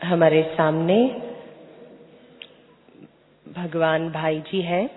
हमारे सामने भगवान भाई जी हैं।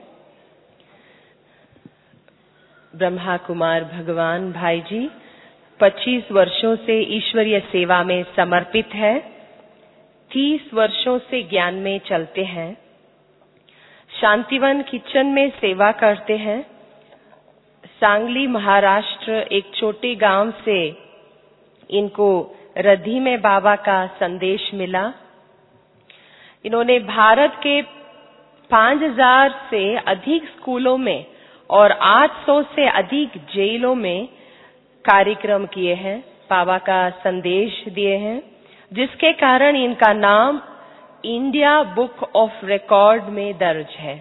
ब्रह्मा कुमार भगवान भाई जी 25 वर्षों से ईश्वरीय सेवा में समर्पित है। 30 वर्षों से ज्ञान में चलते हैं। शांतिवन किचन में सेवा करते हैं। सांगली महाराष्ट्र एक छोटे गांव से इनको रधी में बाबा का संदेश मिला। इन्होंने भारत के 5000 से अधिक स्कूलों में और 800 से अधिक जेलों में कार्यक्रम किए हैं, बाबा का संदेश दिए हैं, जिसके कारण इनका नाम इंडिया बुक ऑफ रिकॉर्ड में दर्ज है।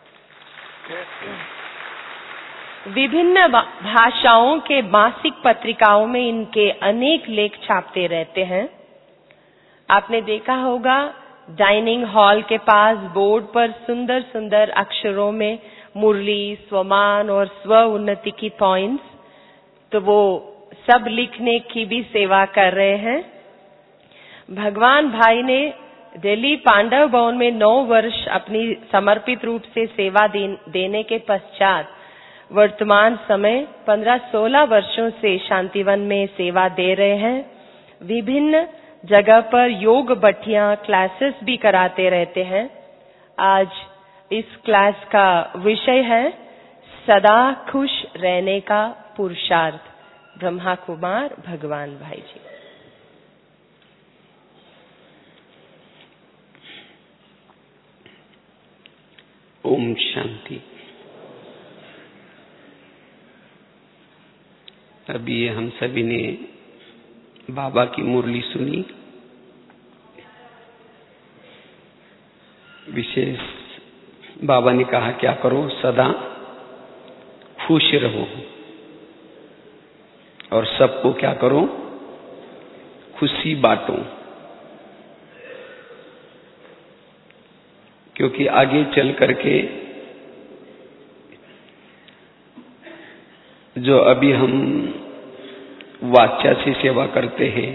विभिन्न भाषाओं के मासिक पत्रिकाओं में इनके अनेक लेख छापते रहते हैं। आपने देखा होगा डाइनिंग हॉल के पास बोर्ड पर सुंदर सुंदर अक्षरों में मुरली, स्वमान और स्व उन्नति की पॉइंट्स, तो वो सब लिखने की भी सेवा कर रहे हैं। भगवान भाई ने दिल्ली पांडव भवन में 9 वर्ष अपनी समर्पित रूप से सेवा देने के पश्चात वर्तमान समय 15-16 वर्षों से शांतिवन में सेवा दे रहे हैं। विभिन्न जगह पर योग भट्टियां क्लासेस भी कराते रहते हैं। आज इस क्लास का विषय है सदा खुश रहने का पुरुषार्थ। ब्रह्मा कुमार भगवान भाई जी। ओम शांति। अभी हम सभी ने बाबा की मुरली सुनी। विशेष बाबा ने कहा क्या करो, सदा खुश रहो और सबको क्या करो, खुशी बांटो, क्योंकि आगे चल करके जो अभी हम वाचा से सेवा करते हैं,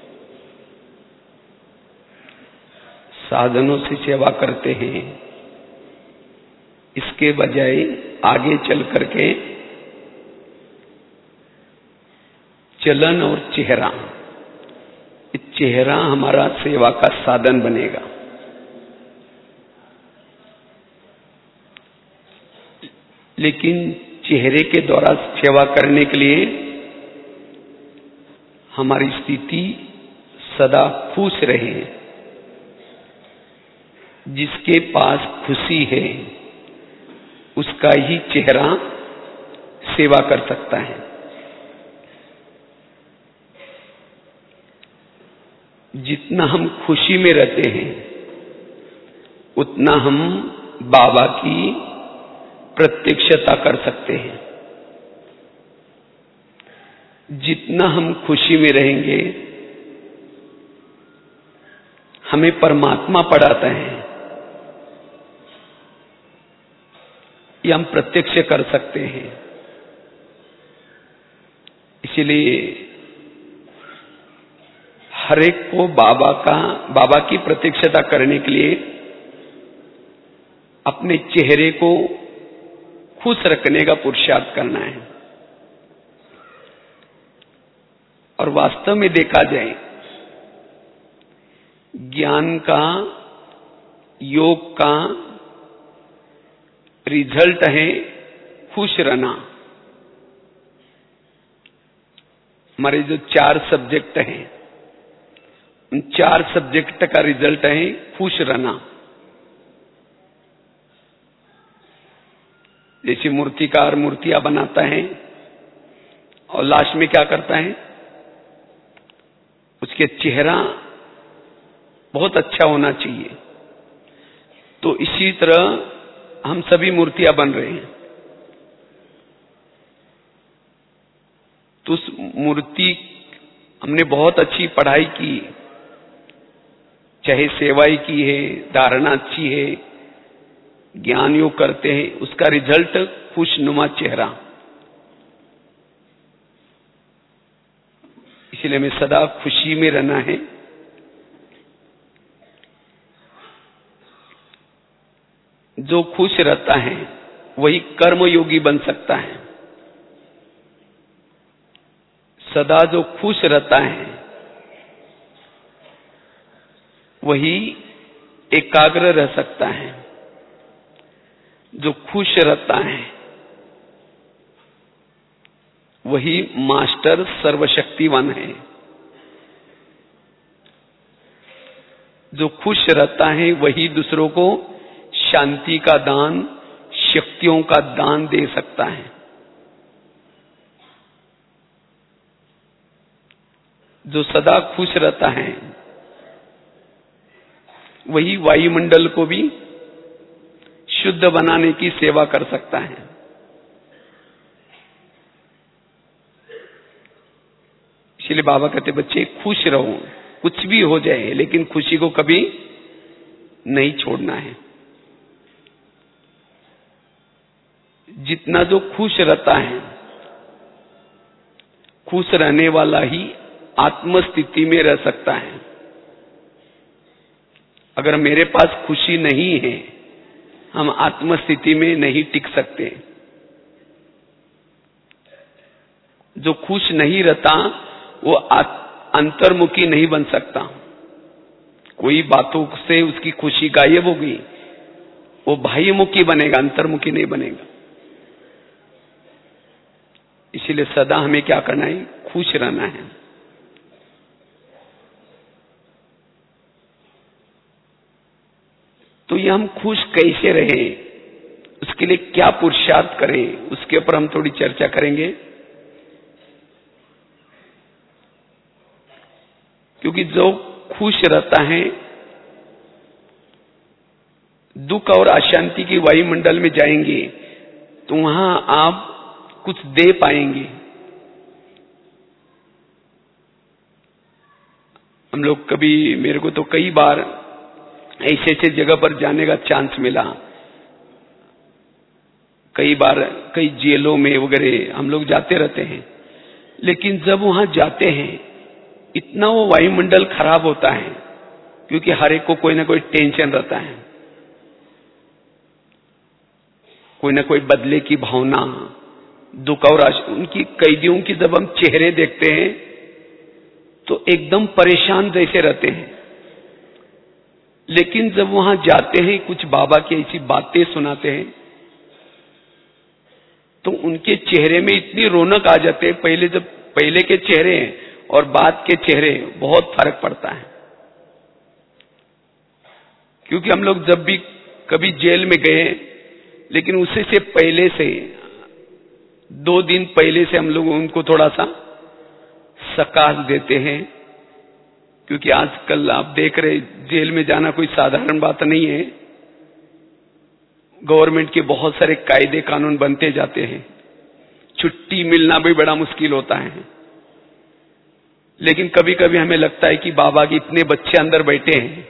साधनों से सेवा करते हैं, इसके बजाय आगे चल करके चलन और चेहरा, चेहरा हमारा सेवा का साधन बनेगा। लेकिन चेहरे के द्वारा सेवा करने के लिए हमारी स्थिति सदा खुश रहे। जिसके पास खुशी है उसका ही चेहरा सेवा कर सकता है। जितना हम खुशी में रहते हैं उतना हम बाबा की प्रत्यक्षता कर सकते हैं। जितना हम खुशी में रहेंगे हमें परमात्मा पढ़ाता है, ये हम प्रत्यक्ष कर सकते हैं। इसलिए हर एक को बाबा की प्रत्यक्षता करने के लिए अपने चेहरे को खुश रखने का पुरुषार्थ करना है। और वास्तव में देखा जाए, ज्ञान का, योग का रिजल्ट है खुश रहना। हमारे जो 4 सब्जेक्ट हैं, उन 4 सब्जेक्ट का रिजल्ट है खुश रहना। जैसे मूर्तिकार मूर्तियां बनाता है और लास्ट में क्या करता है, उसके चेहरा बहुत अच्छा होना चाहिए। तो इसी तरह हम सभी मूर्तियां बन रहे हैं। तो उस मूर्ति हमने बहुत अच्छी पढ़ाई की, चाहे सेवाई की है, धारणा अच्छी है, ज्ञान योग करते हैं, उसका रिजल्ट खुशनुमा चेहरा। इसलिए हमें सदा खुशी में रहना है। जो खुश रहता है वही कर्मयोगी बन सकता है। सदा जो खुश रहता है वही एकाग्र रह सकता है। जो खुश रहता है वही मास्टर सर्वशक्तिवान है। जो खुश रहता है वही दूसरों को शांति का दान, शक्तियों का दान दे सकता है। जो सदा खुश रहता है वही वायुमंडल को भी शुद्ध बनाने की सेवा कर सकता है। इसलिए बाबा कहते बच्चे खुश रहो, कुछ भी हो जाए लेकिन खुशी को कभी नहीं छोड़ना है। जितना जो खुश रहता है, खुश रहने वाला ही आत्मस्थिति में रह सकता है। अगर मेरे पास खुशी नहीं है, हम आत्मस्थिति में नहीं टिक सकते। जो खुश नहीं रहता वो अंतर्मुखी नहीं बन सकता। कोई बातों से उसकी खुशी गायब हो गई, वो बाह्यमुखी बनेगा, अंतर्मुखी नहीं बनेगा। इसीलिए सदा हमें क्या करना है? खुश रहना है। तो ये हम खुश कैसे रहें, उसके लिए क्या पुरुषार्थ करें, उसके ऊपर हम थोड़ी चर्चा करेंगे। क्योंकि जो खुश रहता है दुख और अशांति की वायुमंडल में जाएंगे तो वहां आप कुछ दे पाएंगे। हम लोग कभी, मेरे को तो कई बार ऐसे ऐसे जगह पर जाने का चांस मिला। कई बार कई जेलों में वगैरह हम लोग जाते रहते हैं। लेकिन जब वहां जाते हैं इतना वो वायुमंडल खराब होता है, क्योंकि हर एक को कोई ना कोई टेंशन रहता है, कोई ना कोई बदले की भावना, दुख और उनकी कैदियों की जब हम चेहरे देखते हैं तो एकदम परेशान जैसे रहते हैं। लेकिन जब वहां जाते हैं, कुछ बाबा की ऐसी बातें सुनाते हैं तो उनके चेहरे में इतनी रौनक आ जाते हैं। पहले के चेहरे और बाद के चेहरे बहुत फर्क पड़ता है। क्योंकि हम लोग जब भी कभी जेल में गए, लेकिन उससे से पहले से 2 दिन पहले से हम लोग उनको थोड़ा सा सकाश देते हैं। क्योंकि आजकल आप देख रहे जेल में जाना कोई साधारण बात नहीं है। गवर्नमेंट के बहुत सारे कायदे कानून बनते जाते हैं, छुट्टी मिलना भी बड़ा मुश्किल होता है। लेकिन कभी कभी हमें लगता है कि बाबा के इतने बच्चे अंदर बैठे हैं,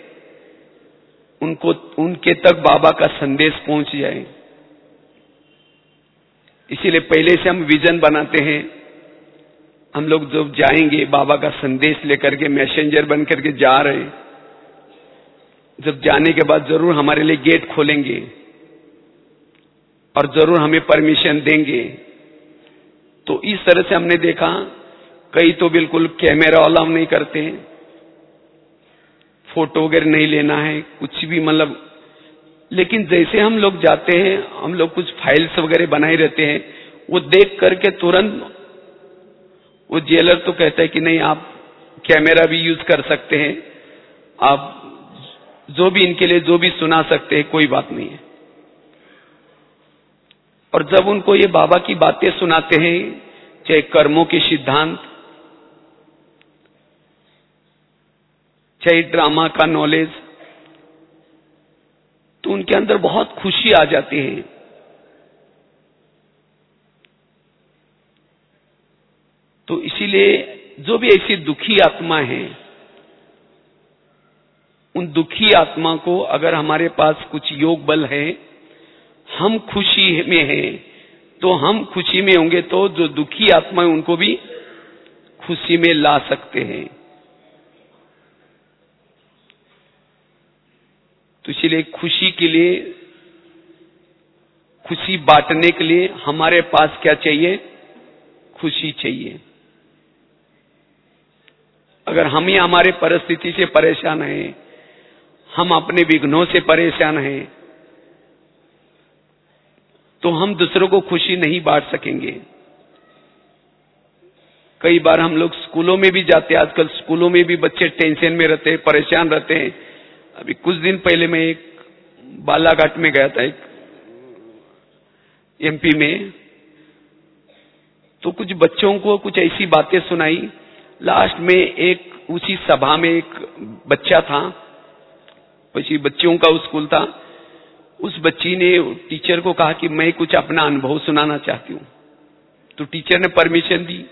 उनके तक बाबा का संदेश पहुंच जाए। इसीलिए पहले से हम विजन बनाते हैं। हम लोग जब जाएंगे बाबा का संदेश लेकर के, मैसेंजर बन करके जा रहे हैं, जब जाने के बाद जरूर हमारे लिए गेट खोलेंगे और जरूर हमें परमिशन देंगे। तो इस तरह से हमने देखा, कई तो बिल्कुल कैमरा अलाउ नहीं करते, फोटो वगैरह नहीं लेना है, कुछ भी मतलब। लेकिन जैसे हम लोग जाते हैं, हम लोग कुछ फाइल्स वगैरह बनाए रहते हैं, वो देख करके तुरंत वो जेलर तो कहता है कि नहीं, आप कैमरा भी यूज कर सकते हैं, आप जो भी इनके लिए जो भी सुना सकते हैं, कोई बात नहीं है। और जब उनको ये बाबा की बातें सुनाते हैं, चाहे कर्मों के सिद्धांत, चाहे ड्रामा का नॉलेज, तो उनके अंदर बहुत खुशी आ जाती है। तो इसीलिए जो भी ऐसी दुखी आत्मा है, उन दुखी आत्मा को अगर हमारे पास कुछ योग बल है, हम खुशी में हैं, तो हम खुशी में होंगे तो जो दुखी आत्मा है उनको भी खुशी में ला सकते हैं। तो इसीलिए खुशी के लिए खुशी बांटने के लिए हमारे पास क्या चाहिए? खुशी चाहिए। अगर हम ही हमारे परिस्थिति से परेशान हैं, हम अपने विघ्नों से परेशान हैं, तो हम दूसरों को खुशी नहीं बांट सकेंगे। कई बार हम लोग स्कूलों में भी जाते हैं, आजकल स्कूलों में भी बच्चे टेंशन में रहते हैं, परेशान रहते हैं। अभी कुछ दिन पहले मैं एक बालाघाट में गया था, एक एमपी में, तो कुछ बच्चों को कुछ ऐसी बातें सुनाई। लास्ट में एक उसी सभा में एक बच्चा था, पीछे बच्चों का स्कूल था, उस बच्ची ने टीचर को कहा कि मैं कुछ अपना अनुभव सुनाना चाहती हूँ। तो टीचर ने परमिशन दी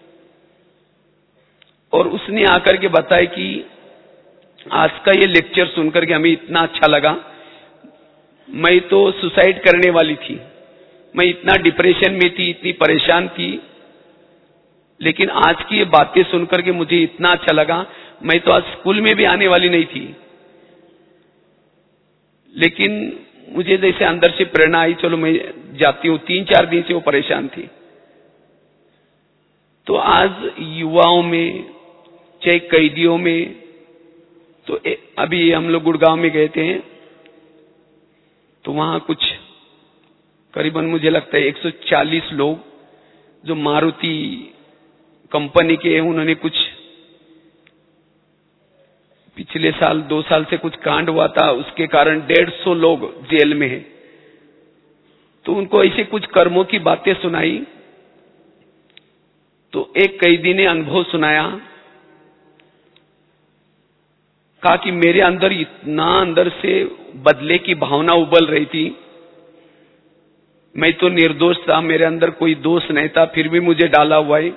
और उसने आकर के बताया कि आज का ये लेक्चर सुनकर के हमें इतना अच्छा लगा, मैं तो सुसाइड करने वाली थी, मैं इतना डिप्रेशन में थी, इतनी परेशान थी, लेकिन आज की ये बातें सुनकर के मुझे इतना अच्छा लगा। मैं तो आज स्कूल में भी आने वाली नहीं थी, लेकिन मुझे जैसे अंदर से प्रेरणा आई, चलो मैं जाती हूँ। 3-4 दिन से वो परेशान थी। तो आज युवाओं में, चाहे कैदियों में, तो अभी हम लोग गुड़गांव में गए थे, तो वहां कुछ करीबन मुझे लगता है 140 लोग जो मारुति कंपनी के हैं, उन्होंने कुछ पिछले साल 2 साल से कुछ कांड हुआ था, उसके कारण 150 लोग जेल में हैं। तो उनको ऐसे कुछ कर्मों की बातें सुनाई। तो एक कैदी ने अनुभव सुनाया, कहा कि मेरे अंदर इतना अंदर से बदले की भावना उबल रही थी, मैं तो निर्दोष था, मेरे अंदर कोई दोष नहीं था, फिर भी मुझे डाला हुआ है।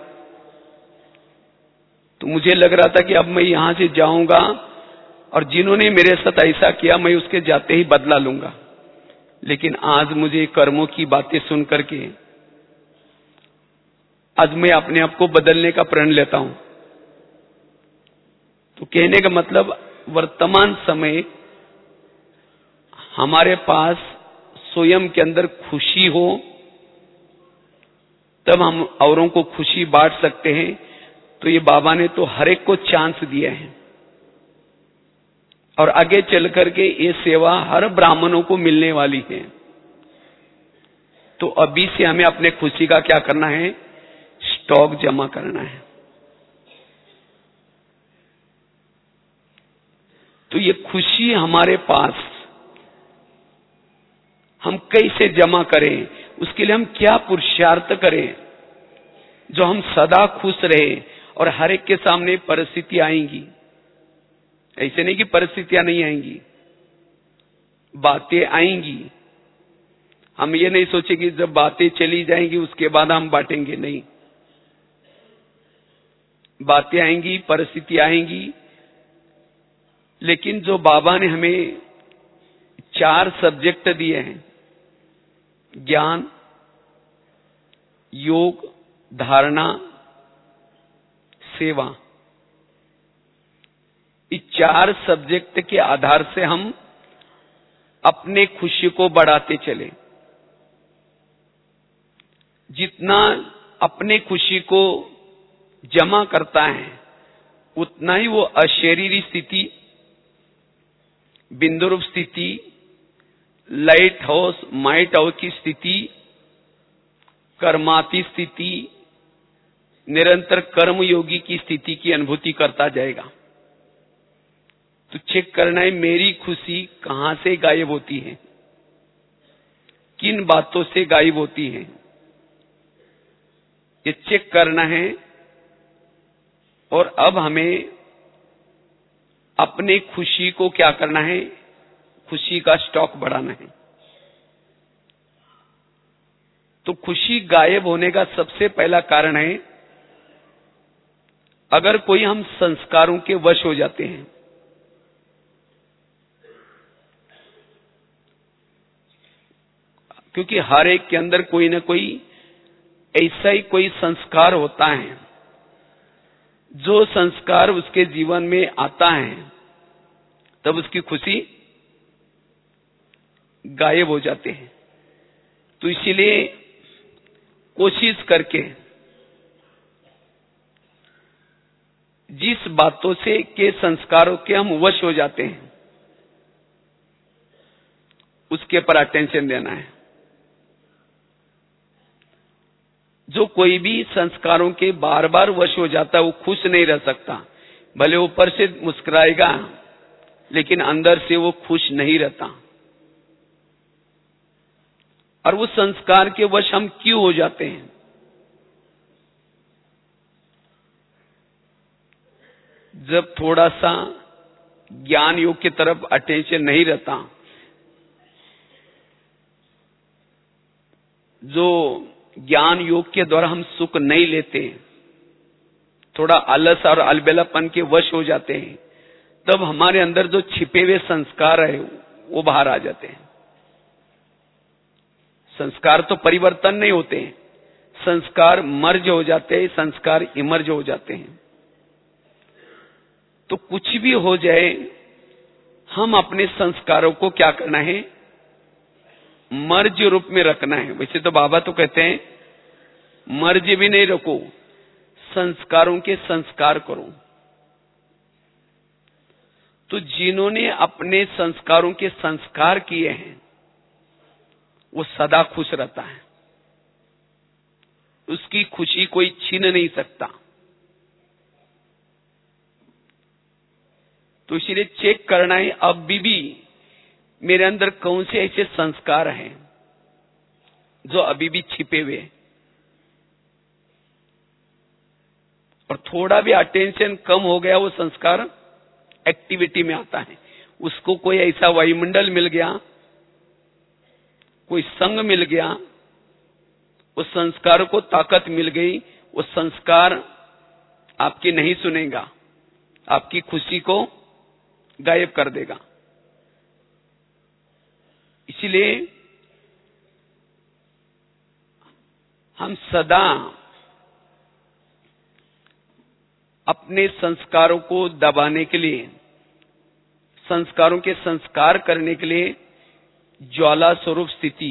तो मुझे लग रहा था कि अब मैं यहां से जाऊंगा और जिन्होंने मेरे साथ ऐसा किया मैं उसके जाते ही बदला लूंगा, लेकिन आज मुझे कर्मों की बातें सुन करके आज मैं अपने आप को बदलने का प्रण लेता हूं। तो कहने का मतलब, वर्तमान समय हमारे पास स्वयं के अंदर खुशी हो, तब हम औरों को खुशी बांट सकते हैं। तो ये बाबा ने तो हर एक को चांस दिया है और आगे चल करके ये सेवा हर ब्राह्मणों को मिलने वाली है। तो अभी से हमें अपने खुशी का क्या करना है? स्टॉक जमा करना है। तो ये खुशी हमारे पास हम कैसे जमा करें, उसके लिए हम क्या पुरुषार्थ करें जो हम सदा खुश रहे। और हर एक के सामने परिस्थितियां आएंगी, ऐसे नहीं कि परिस्थितियां नहीं आएंगी, बातें आएंगी। हम ये नहीं सोचे कि जब बातें चली जाएंगी उसके बाद हम बांटेंगे, नहीं। बातें आएंगी, परिस्थिति आएंगी, लेकिन जो बाबा ने हमें 4 सब्जेक्ट दिए हैं, ज्ञान, योग, धारणा, सेवा, इस 4 सब्जेक्ट के आधार से हम अपने खुशी को बढ़ाते चले। जितना अपने खुशी को जमा करता है उतना ही वो अशरीरी स्थिति, बिंदुरूप स्थिति, लाइट हाउस, माइट हाउस की स्थिति, कर्माती स्थिति, निरंतर कर्मयोगी की स्थिति की अनुभूति करता जाएगा। तो चेक करना है, मेरी खुशी कहां से गायब होती है, किन बातों से गायब होती है, ये चेक करना है। और अब हमें अपने खुशी को क्या करना है? खुशी का स्टॉक बढ़ाना है। तो खुशी गायब होने का सबसे पहला कारण है, अगर कोई हम संस्कारों के वश हो जाते हैं। क्योंकि हर एक के अंदर कोई ना कोई ऐसा ही कोई संस्कार होता है, जो संस्कार उसके जीवन में आता है तब उसकी खुशी गायब हो जाते हैं। तो इसीलिए कोशिश करके जिस बातों से के संस्कारों के हम वश हो जाते हैं उसके पर अटेंशन देना है। जो कोई भी संस्कारों के बार बार वश हो जाता है वो खुश नहीं रह सकता। भले ऊपर से मुस्कुराएगा लेकिन अंदर से वो खुश नहीं रहता। और वो संस्कार के वश हम क्यों हो जाते हैं? जब थोड़ा सा ज्ञान योग की तरफ अटेंशन नहीं रहता, जो ज्ञान योग के द्वारा हम सुख नहीं लेते, थोड़ा आलस और अलबेलापन के वश हो जाते हैं, तब हमारे अंदर जो छिपे हुए संस्कार है वो बाहर आ जाते हैं। संस्कार तो परिवर्तन नहीं होते हैं, संस्कार मर्ज हो जाते हैं, संस्कार इमर्ज हो जाते हैं। तो कुछ भी हो जाए, हम अपने संस्कारों को क्या करना है? मर्ज रूप में रखना है। वैसे तो बाबा तो कहते हैं मर्ज भी नहीं रखो, संस्कारों के संस्कार करो। तो जिन्होंने अपने संस्कारों के संस्कार किए हैं वो सदा खुश रहता है, उसकी खुशी कोई छीन नहीं सकता। तो इसलिए चेक करना है अब भी मेरे अंदर कौन से ऐसे संस्कार हैं जो अभी भी छिपे हुए हैं। और थोड़ा भी अटेंशन कम हो गया, वो संस्कार एक्टिविटी में आता है। उसको कोई ऐसा वायुमंडल मिल गया, कोई संग मिल गया, उस संस्कार को ताकत मिल गई, वो संस्कार आपकी नहीं सुनेगा, आपकी खुशी को गायब कर देगा। इसलिए हम सदा अपने संस्कारों को दबाने के लिए, संस्कारों के संस्कार करने के लिए ज्वाला स्वरूप स्थिति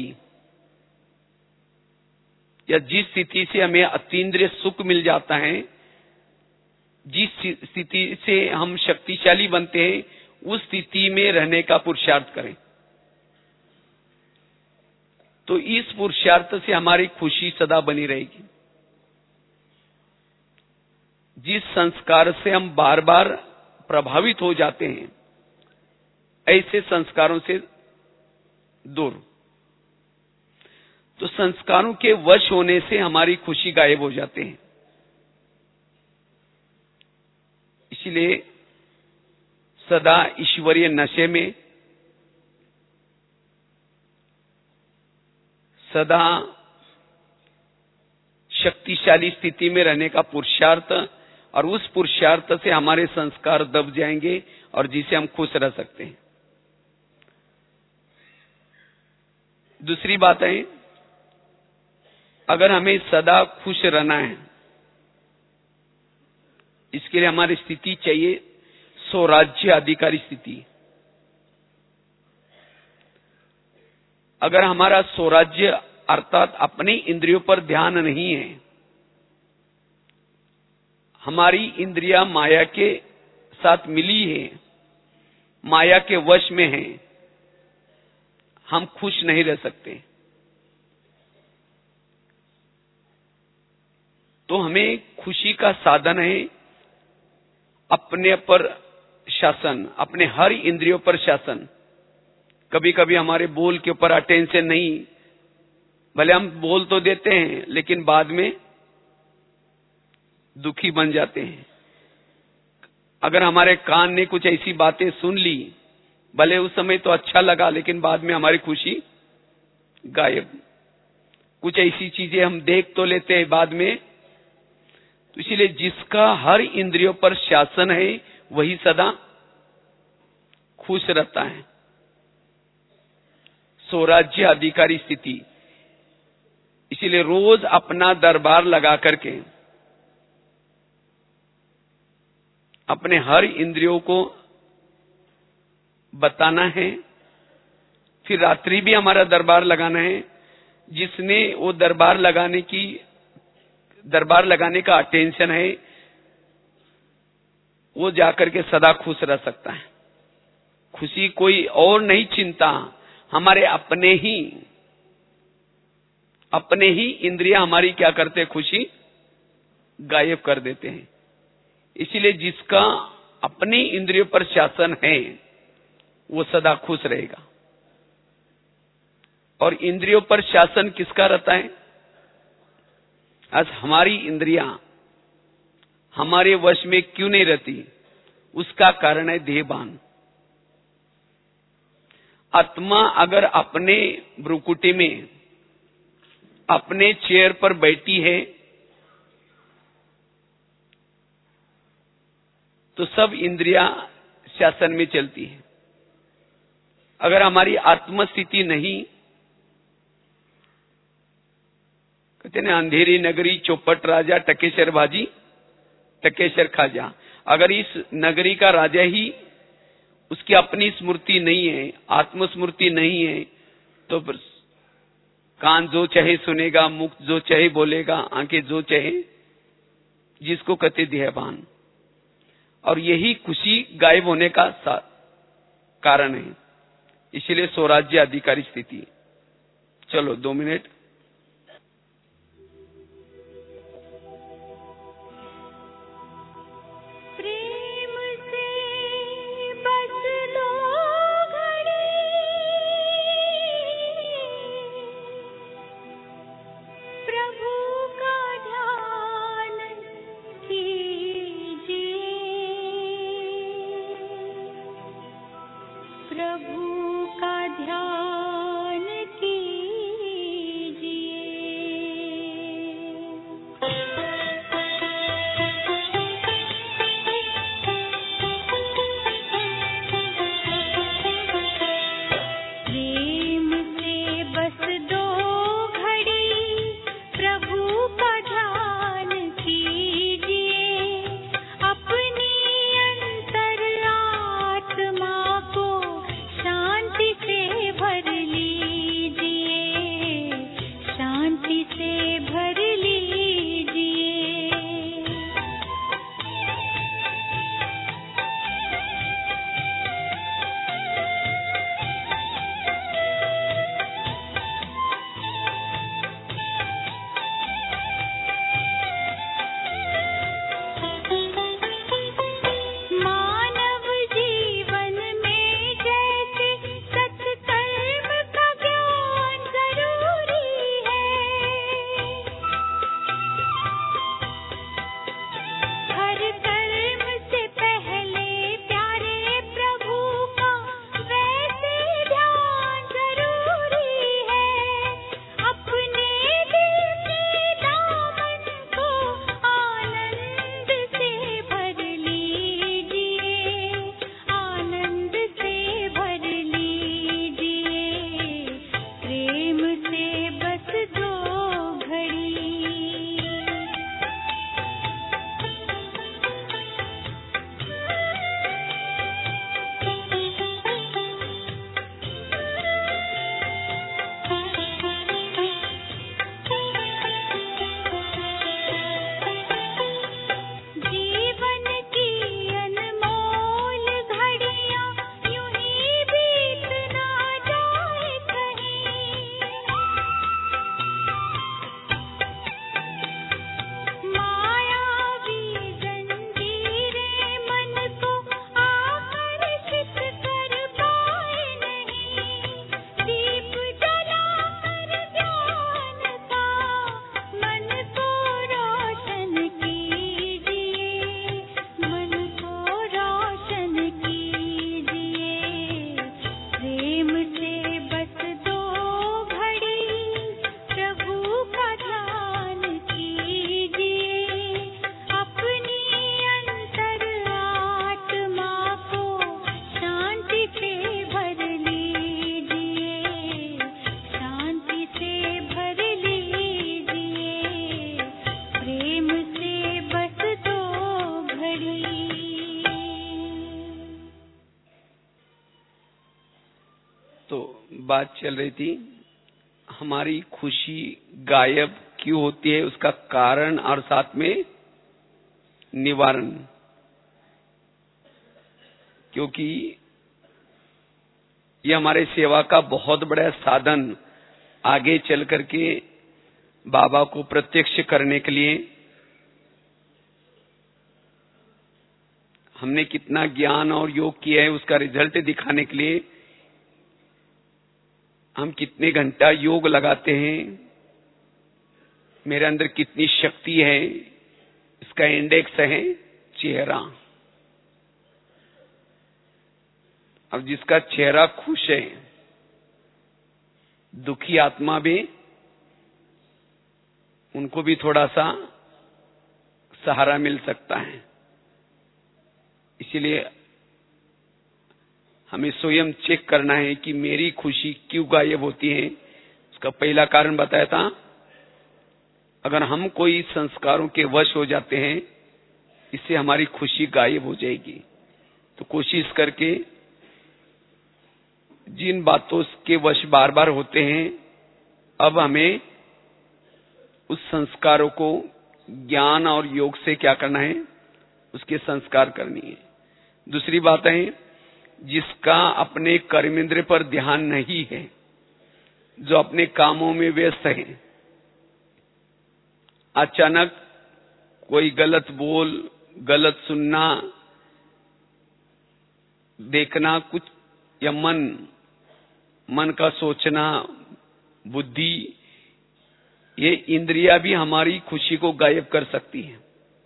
या जिस स्थिति से हमें अतीन्द्रिय सुख मिल जाता है, जिस स्थिति से हम शक्तिशाली बनते हैं, उस स्थिति में रहने का पुरुषार्थ करें। तो इस पुरुषार्थ से हमारी खुशी सदा बनी रहेगी। जिस संस्कार से हम बार बार प्रभावित हो जाते हैं, ऐसे संस्कारों से दूर। तो संस्कारों के वश होने से हमारी खुशी गायब हो जाते हैं। इसलिए सदा ईश्वरीय नशे में, सदा शक्तिशाली स्थिति में रहने का पुरुषार्थ, और उस पुरुषार्थ से हमारे संस्कार दब जाएंगे और जिसे हम खुश रह सकते हैं। दूसरी बात है, अगर हमें सदा खुश रहना है, इसके लिए हमारी स्थिति चाहिए स्वराज्य अधिकारी स्थिति। अगर हमारा स्वराज्य अर्थात अपनी इंद्रियों पर ध्यान नहीं है, हमारी इंद्रियां माया के साथ मिली है, माया के वश में है, हम खुश नहीं रह सकते। तो हमें खुशी का साधन है अपने पर शासन, अपने हर इंद्रियों पर शासन। कभी कभी हमारे बोल के ऊपर अटेंशन नहीं, भले हम बोल तो देते हैं लेकिन बाद में दुखी बन जाते हैं। अगर हमारे कान ने कुछ ऐसी बातें सुन ली, भले उस समय तो अच्छा लगा लेकिन बाद में हमारी खुशी गायब। कुछ ऐसी चीजें हम देख तो लेते हैं बाद में। तो इसीलिए जिसका हर इंद्रियों पर शासन है वही सदा खुश रहता है। स्वराज्य अधिकारी स्थिति। इसीलिए रोज अपना दरबार लगा करके अपने हर इंद्रियों को बताना है, फिर रात्रि भी हमारा दरबार लगाना है जिसने वो दरबार लगाने का अटेंशन है, वो जाकर के सदा खुश रह सकता है। खुशी कोई और नहीं चिंता, हमारे अपने ही इंद्रियां हमारी क्या करते हैं, खुशी गायब कर देते हैं। इसीलिए जिसका अपनी इंद्रियों पर शासन है वो सदा खुश रहेगा। और इंद्रियों पर शासन किसका रहता है? आज हमारी इंद्रियां हमारे वश में क्यों नहीं रहती? उसका कारण है देहभान। आत्मा अगर अपने भ्रुकुटी में अपने चेयर पर बैठी है तो सब इंद्रियां शासन में चलती है। अगर हमारी आत्मस्थिति नहीं, कहते ना अंधेरी नगरी चौपट राजा टकेसर बाजी टकेसर खाजा। अगर इस नगरी का राजा ही उसकी अपनी स्मृति नहीं है, आत्मस्मृति नहीं है, तो कान जो चाहे सुनेगा, मुख जो चाहे बोलेगा, आंखें जो चाहे, जिसको कहते देहभान। और यही खुशी गायब होने का कारण है। इसलिए स्वराज्य अधिकारी स्थिति। चलो 2 मिनट। बात चल रही थी हमारी खुशी गायब क्यों होती है, उसका कारण और साथ में निवारण। क्योंकि ये हमारे सेवा का बहुत बड़ा साधन, आगे चल करके बाबा को प्रत्यक्ष करने के लिए हमने कितना ज्ञान और योग किया है, उसका रिजल्ट दिखाने के लिए हम कितने घंटा योग लगाते हैं, मेरे अंदर कितनी शक्ति है, इसका इंडेक्स है चेहरा। अब जिसका चेहरा खुश है, दुखी आत्मा भी उनको भी थोड़ा सा सहारा मिल सकता है। इसीलिए हमें स्वयं चेक करना है कि मेरी खुशी क्यों गायब होती है। उसका पहला कारण बताया था, अगर हम कोई संस्कारों के वश हो जाते हैं, इससे हमारी खुशी गायब हो जाएगी। तो कोशिश करके जिन बातों के वश बार बार होते हैं, अब हमें उस संस्कारों को ज्ञान और योग से क्या करना है, उसके संस्कार करनी है। दूसरी बात है, जिसका अपने कर्मेंद्र पर ध्यान नहीं है, जो अपने कामों में व्यस्त है, अचानक कोई गलत बोल, गलत सुनना, देखना कुछ, या मन का सोचना, बुद्धि, ये इंद्रियां भी हमारी खुशी को गायब कर सकती हैं।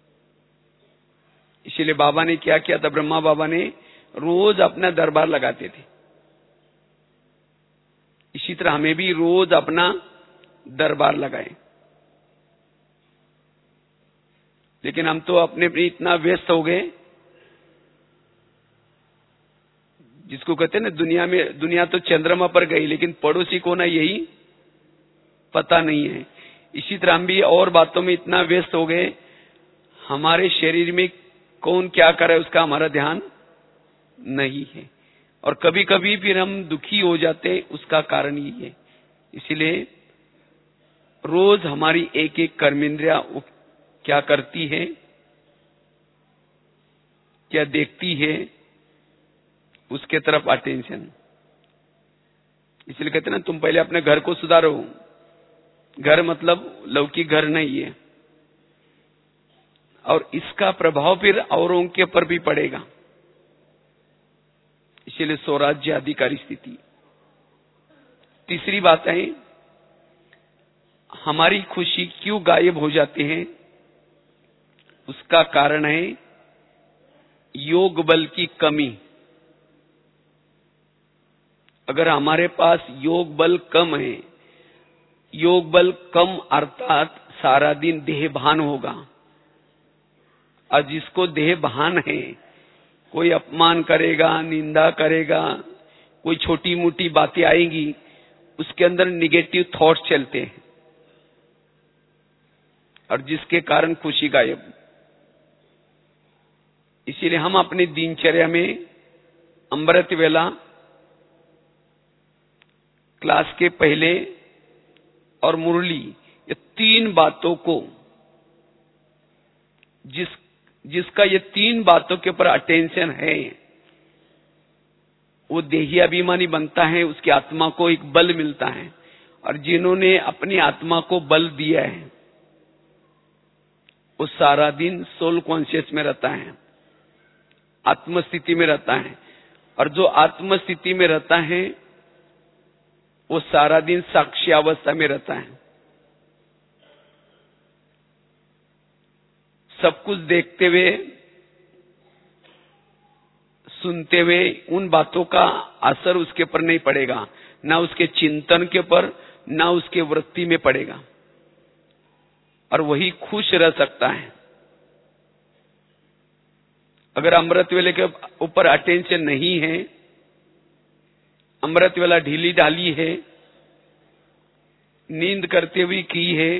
इसीलिए बाबा ने क्या किया था, ब्रह्मा बाबा ने रोज अपना दरबार लगाते थे। इसी तरह हमें भी रोज अपना दरबार लगाएं। लेकिन हम तो अपने इतना व्यस्त हो गए, जिसको कहते हैं ना, दुनिया तो चंद्रमा पर गई, लेकिन पड़ोसी को ना यही पता नहीं है। इसी तरह हम भी और बातों में इतना व्यस्त हो गए, हमारे शरीर में कौन क्या करे उसका हमारा ध्यान नहीं है। और कभी कभी फिर हम दुखी हो जाते, उसका कारण यही है। इसलिए रोज हमारी एक एक कर्मेंद्रिया क्या करती है, क्या देखती है, उसके तरफ अटेंशन। इसलिए कहते हैं ना, तुम पहले अपने घर को सुधारो। घर मतलब लौकिक घर नहीं है, और इसका प्रभाव फिर औरों के ऊपर भी पड़ेगा। इसलिए स्वराज्य अधिकारी स्थिति। तीसरी बात है, हमारी खुशी क्यों गायब हो जाती है, उसका कारण है योग बल की कमी। अगर हमारे पास योग बल कम है, योग बल कम अर्थात सारा दिन देह भान होगा, और जिसको देह भान है, कोई अपमान करेगा, निंदा करेगा, कोई छोटी मोटी बातें आएंगी, उसके अंदर निगेटिव थॉट्स चलते हैं, और जिसके कारण खुशी गायब। इसीलिए हम अपनी दिनचर्या में अमृत वेला, क्लास के पहले और मुरली, ये तीन बातों को, जिसका ये तीन बातों के ऊपर अटेंशन है, वो देही अभिमानी बनता है, उसकी आत्मा को एक बल मिलता है। और जिन्होंने अपनी आत्मा को बल दिया है, वो सारा दिन सोल कॉन्शियस में रहता है, आत्मस्थिति में रहता है। और जो आत्मस्थिति में रहता है, वो सारा दिन साक्षी अवस्था में रहता है। सब कुछ देखते हुए, सुनते हुए, उन बातों का असर उसके ऊपर नहीं पड़ेगा, ना उसके चिंतन के ऊपर, ना उसके वृत्ति में पड़ेगा, और वही खुश रह सकता है। अगर अमृत वेले के ऊपर अटेंशन नहीं है, अमृत वेला ढीली ढाली है, नींद करते हुए की है,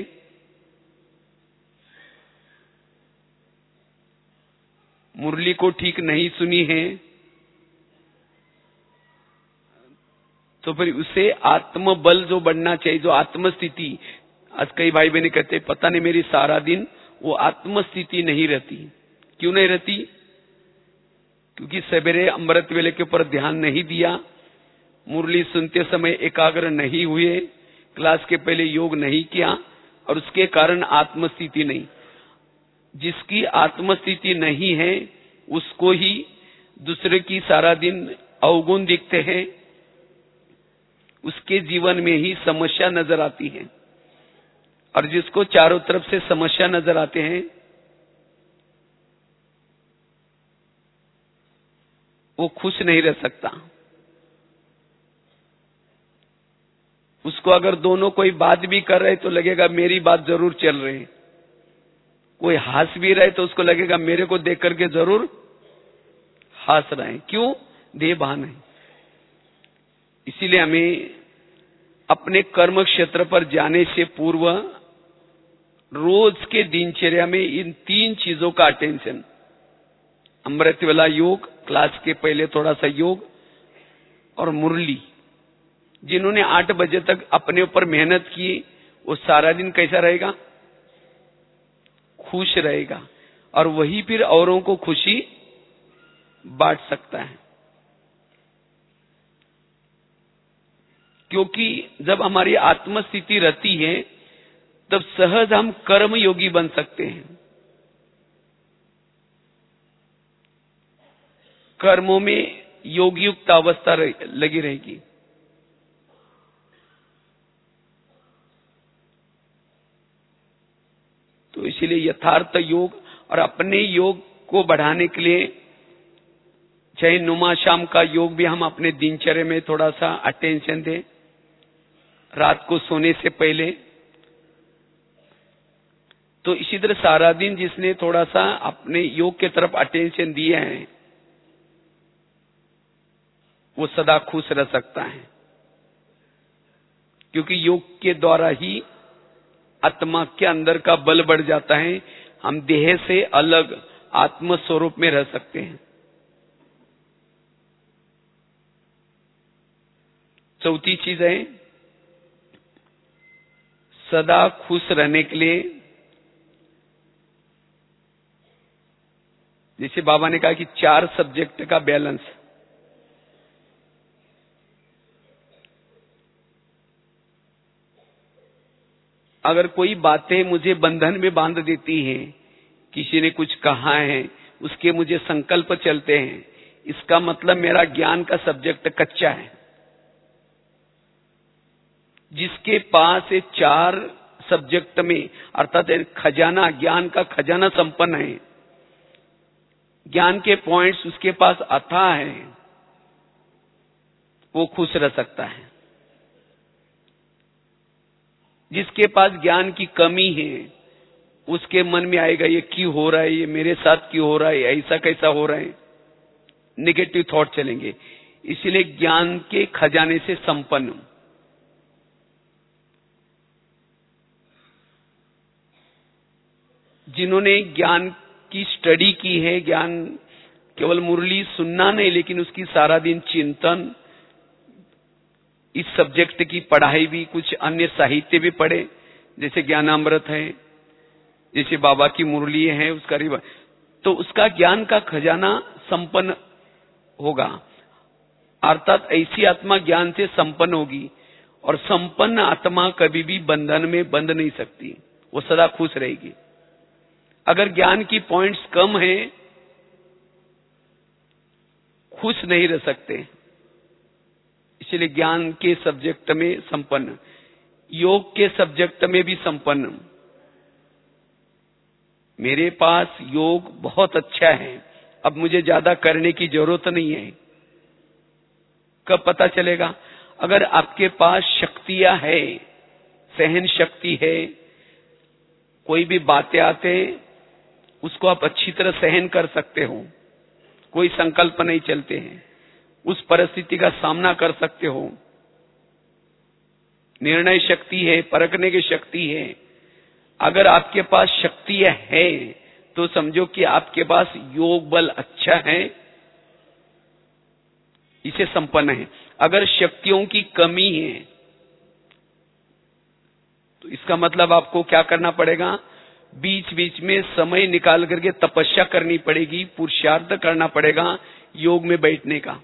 मुरली को ठीक नहीं सुनी है, तो फिर उसे आत्मबल जो बढ़ना चाहिए, जो आत्मस्थिति, आज कई भाई बहन कहते पता नहीं मेरी सारा दिन वो आत्मस्थिति नहीं रहती। क्यों नहीं रहती? क्योंकि सवेरे अमृत वेले के ऊपर ध्यान नहीं दिया, मुरली सुनते समय एकाग्र नहीं हुए, क्लास के पहले योग नहीं किया, और उसके कारण आत्मस्थिति नहीं। जिसकी आत्मस्थिति नहीं है उसको ही दूसरे की सारा दिन अवगुण दिखते हैं, उसके जीवन में ही समस्या नजर आती है। और जिसको चारों तरफ से समस्या नजर आते हैं वो खुश नहीं रह सकता। उसको अगर दोनों कोई बात भी कर रहे तो लगेगा मेरी बात जरूर चल रही, कोई हंस भी रहे तो उसको लगेगा मेरे को देख करके जरूर हंस रहे हैं। क्यों? देह भान है। इसीलिए हमें अपने कर्म क्षेत्र पर जाने से पूर्व रोज के दिनचर्या में इन 3 चीजों का अटेंशन, अमृत वाला योग, क्लास के पहले थोड़ा सा योग, और मुरली। जिन्होंने 8 बजे तक अपने ऊपर मेहनत की वो सारा दिन कैसा रहेगा? खुश रहेगा, और वही फिर औरों को खुशी बांट सकता है। क्योंकि जब हमारी आत्मस्थिति रहती है तब सहज हम कर्म योगी बन सकते हैं। कर्मों में योगयुक्त अवस्था लगी रहेगी। तो इसीलिए यथार्थ योग और अपने योग को बढ़ाने के लिए चाहे नुमा शाम का योग भी हम अपने दिनचर्या में थोड़ा सा अटेंशन दें, रात को सोने से पहले। तो इसी तरह सारा दिन जिसने थोड़ा सा अपने योग के तरफ अटेंशन दिए हैं वो सदा खुश रह सकता है, क्योंकि योग के द्वारा ही आत्मा के अंदर का बल बढ़ जाता है। हम देह से अलग आत्म स्वरूप में रह सकते हैं। चौथी चीज है सदा खुश रहने के लिए, जैसे बाबा ने कहा कि 4 सब्जेक्ट का बैलेंस। अगर कोई बातें मुझे बंधन में बांध देती हैं, किसी ने कुछ कहा है, उसके मुझे संकल्प चलते हैं, इसका मतलब मेरा ज्ञान का सब्जेक्ट कच्चा है। जिसके पास ये 4 सब्जेक्ट में अर्थात खजाना, ज्ञान का खजाना संपन्न है, ज्ञान के पॉइंट्स उसके पास अथाह है, वो खुश रह सकता है। जिसके पास ज्ञान की कमी है उसके मन में आएगा ये क्यों हो रहा है, ये मेरे साथ क्यों हो रहा है, ऐसा कैसा हो रहा है, नेगेटिव थॉट चलेंगे। इसलिए ज्ञान के खजाने से संपन्न, जिन्होंने ज्ञान की स्टडी की है, ज्ञान केवल मुरली सुनना नहीं लेकिन उसकी सारा दिन चिंतन, इस सब्जेक्ट की पढ़ाई भी, कुछ अन्य साहित्य भी पढ़े, जैसे ज्ञानामृत है, जैसे बाबा की मुरली है, उसका तो उसका ज्ञान का खजाना संपन्न होगा। अर्थात ऐसी आत्मा ज्ञान से संपन्न होगी, और संपन्न आत्मा कभी भी बंधन में बंध नहीं सकती, वो सदा खुश रहेगी। अगर ज्ञान की पॉइंट्स कम है खुश नहीं रह सकते। इसलिए ज्ञान के सब्जेक्ट में संपन्न, योग के सब्जेक्ट में भी संपन्न। मेरे पास योग बहुत अच्छा है, अब मुझे ज्यादा करने की जरूरत नहीं है। कब पता चलेगा? अगर आपके पास शक्तियां है, सहन शक्ति है, कोई भी बातें आते उसको आप अच्छी तरह सहन कर सकते हो, कोई संकल्प नहीं चलते हैं, उस परिस्थिति का सामना कर सकते हो, निर्णय शक्ति है, परखने की शक्ति है। अगर आपके पास शक्तियां है तो समझो कि आपके पास योग बल अच्छा है, इसे संपन्न है। अगर शक्तियों की कमी है तो इसका मतलब आपको क्या करना पड़ेगा, बीच बीच में समय निकाल करके तपस्या करनी पड़ेगी, पुरुषार्थ करना पड़ेगा योग में बैठने का।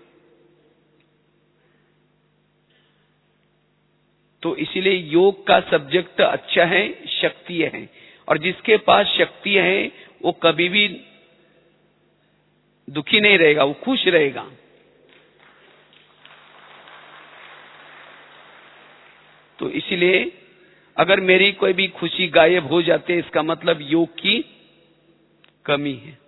तो इसीलिए योग का सब्जेक्ट अच्छा है, शक्ति है, और जिसके पास शक्ति है वो कभी भी दुखी नहीं रहेगा, वो खुश रहेगा। तो इसीलिए अगर मेरी कोई भी खुशी गायब हो जाती है, इसका मतलब योग की कमी है।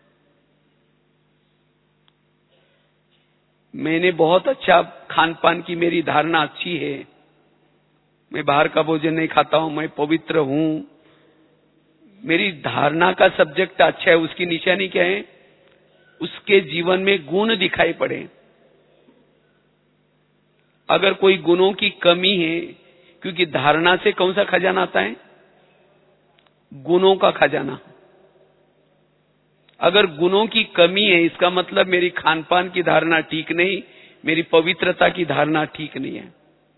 मैंने बहुत अच्छा खान पान की मेरी धारणा अच्छी है, मैं बाहर का भोजन नहीं खाता हूं, मैं पवित्र हूं, मेरी धारणा का सब्जेक्ट अच्छा है, उसकी निशानी क्या है, उसके जीवन में गुण दिखाई पड़े। अगर कोई गुणों की कमी है, क्योंकि धारणा से कौन सा खजाना आता है, गुणों का खजाना। अगर गुणों की कमी है, इसका मतलब मेरी खान पान की धारणा ठीक नहीं, मेरी पवित्रता की धारणा ठीक नहीं है।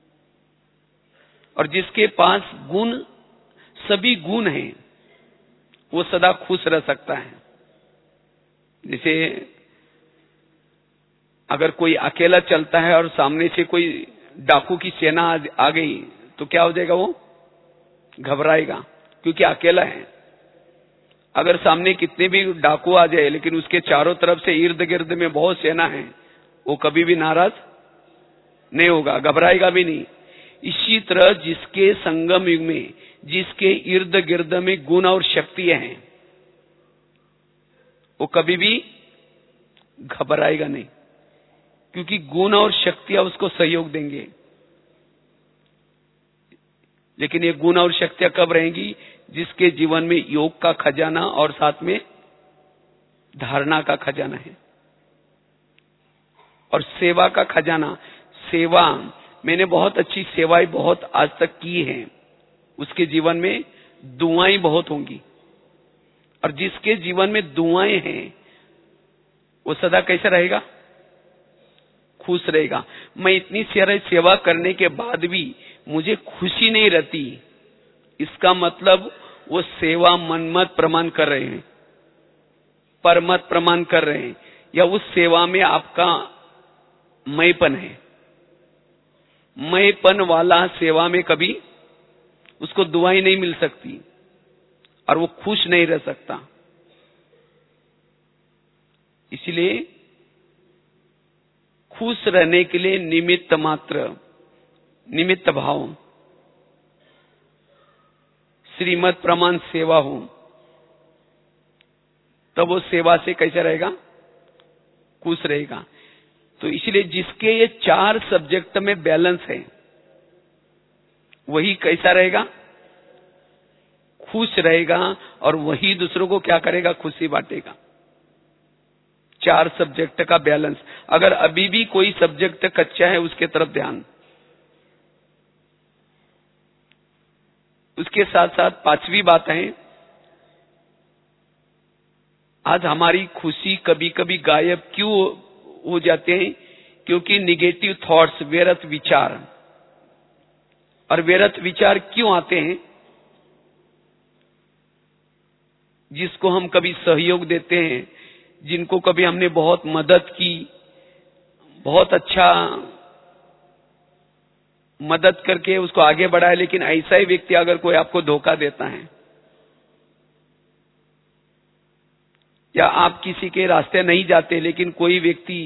और जिसके पास गुण, सभी गुण हैं, वो सदा खुश रह सकता है। जैसे अगर कोई अकेला चलता है और सामने से कोई डाकू की सेना आ गई तो क्या हो जाएगा, वो घबराएगा क्योंकि अकेला है। अगर सामने कितने भी डाकू आ जाए लेकिन उसके चारों तरफ से इर्द गिर्द में बहुत सेना है, वो कभी भी नाराज नहीं होगा, घबराएगा भी नहीं। इसी तरह जिसके संगम युग में, जिसके इर्द गिर्द में गुण और शक्तियां हैं, वो कभी भी घबराएगा नहीं, क्योंकि गुण और शक्तियां उसको सहयोग देंगे। लेकिन ये गुण और शक्तियां कब रहेंगी, जिसके जीवन में योग का खजाना और साथ में धारणा का खजाना है और सेवा का खजाना। सेवा, मैंने बहुत अच्छी सेवाएं बहुत आज तक की हैं, उसके जीवन में दुआएं बहुत होंगी। और जिसके जीवन में दुआएं हैं वो सदा कैसा रहेगा, खुश रहेगा। मैं इतनी सारी सेवा करने के बाद भी मुझे खुशी नहीं रहती, इसका मतलब वो सेवा मनमत प्रमाण कर रहे हैं, परमत प्रमाण कर रहे हैं, या उस सेवा में आपका मैंपन है। मैंपन वाला सेवा में कभी उसको दुआएं नहीं मिल सकती और वो खुश नहीं रह सकता। इसलिए खुश रहने के लिए निमित्त मात्र, निमित्त भाव, श्रीमत प्रमाण सेवा हो, तब वो सेवा से कैसा रहेगा, खुश रहेगा। तो इसलिए जिसके ये 4 सब्जेक्ट में बैलेंस है, वही कैसा रहेगा, खुश रहेगा, और वही दूसरों को क्या करेगा, खुशी बांटेगा। 4 सब्जेक्ट का बैलेंस। अगर अभी भी कोई सब्जेक्ट कच्चा है, उसके तरफ ध्यान। उसके साथ साथ 5वीं बात है, आज हमारी खुशी कभी कभी गायब क्यों हो जाते हैं, क्योंकि निगेटिव थॉट्स, व्यर्थ विचार। और व्यर्थ विचार क्यों आते हैं, जिसको हम कभी सहयोग देते हैं, जिनको कभी हमने बहुत मदद की, बहुत अच्छा मदद करके उसको आगे बढ़ाया, लेकिन ऐसा ही व्यक्ति अगर कोई आपको धोखा देता है, या आप किसी के रास्ते नहीं जाते लेकिन कोई व्यक्ति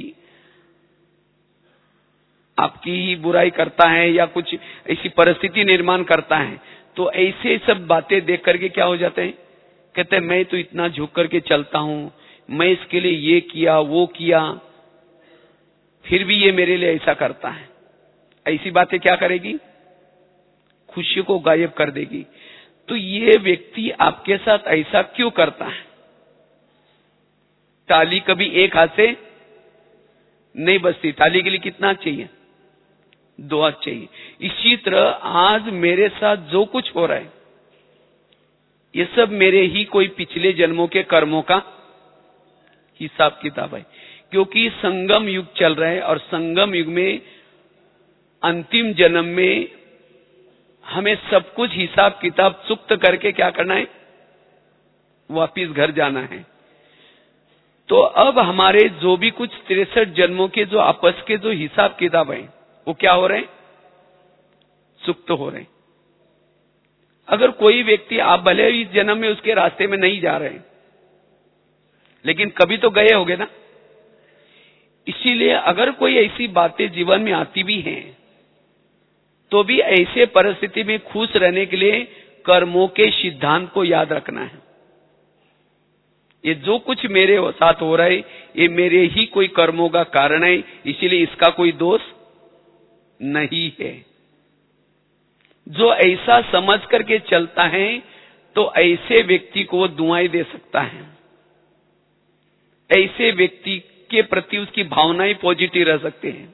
आपकी ही बुराई करता है या कुछ ऐसी परिस्थिति निर्माण करता है, तो ऐसे सब बातें देख करके क्या हो जाते हैं, कहते हैं मैं तो इतना झुक करके चलता हूं, मैं इसके लिए ये किया वो किया, फिर भी ये मेरे लिए ऐसा करता है। ऐसी बातें क्या करेगी, खुशी को गायब कर देगी। तो ये व्यक्ति आपके साथ ऐसा क्यों करता है? ताली कभी एक हाथ से नहीं बजती, ताली के लिए कितना चाहिए, 2 हाथ चाहिए। इसी तरह आज मेरे साथ जो कुछ हो रहा है, ये सब मेरे ही कोई पिछले जन्मों के कर्मों का हिसाब किताब है, क्योंकि संगम युग चल रहा है और संगम युग में अंतिम जन्म में हमें सब कुछ हिसाब किताब चुक्त करके क्या करना है, वापिस घर जाना है। तो अब हमारे जो भी कुछ 63 जन्मों के जो आपस के जो हिसाब किताब है वो क्या हो रहे हैं, चुक्त हो रहे हैं। अगर कोई व्यक्ति, आप भले इस जन्म में उसके रास्ते में नहीं जा रहे, लेकिन कभी तो गए होगे ना। इसीलिए अगर कोई ऐसी बातें जीवन में आती भी हैं, तो भी ऐसे परिस्थिति में खुश रहने के लिए कर्मों के सिद्धांत को याद रखना है। ये जो कुछ मेरे साथ हो रहा है ये मेरे ही कोई कर्मों का कारण है, इसीलिए इसका कोई दोष नहीं है। जो ऐसा समझ करके चलता है तो ऐसे व्यक्ति को वो दुआएं दे सकता है। ऐसे व्यक्ति के प्रति उसकी भावनाएं पॉजिटिव रह सकते हैं,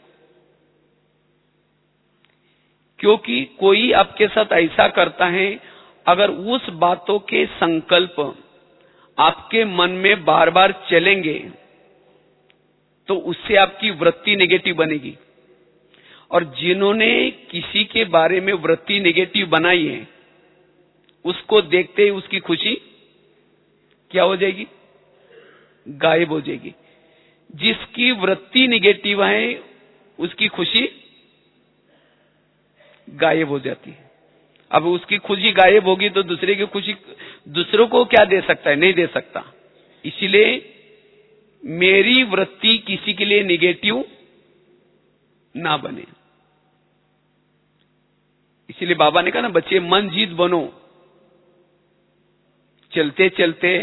क्योंकि कोई आपके साथ ऐसा करता है, अगर उस बातों के संकल्प आपके मन में बार बार चलेंगे तो उससे आपकी वृत्ति नेगेटिव बनेगी। और जिन्होंने किसी के बारे में वृत्ति नेगेटिव बनाई है, उसको देखते ही उसकी खुशी क्या हो जाएगी, गायब हो जाएगी। जिसकी वृत्ति नेगेटिव है उसकी खुशी गायब हो जाती है। अब उसकी खुशी गायब होगी तो दूसरे की खुशी दूसरों को क्या दे सकता है, नहीं दे सकता। इसीलिए मेरी वृत्ति किसी के लिए नेगेटिव ना बने। इसीलिए बाबा ने कहा ना, बच्चे मन जीत बनो। चलते चलते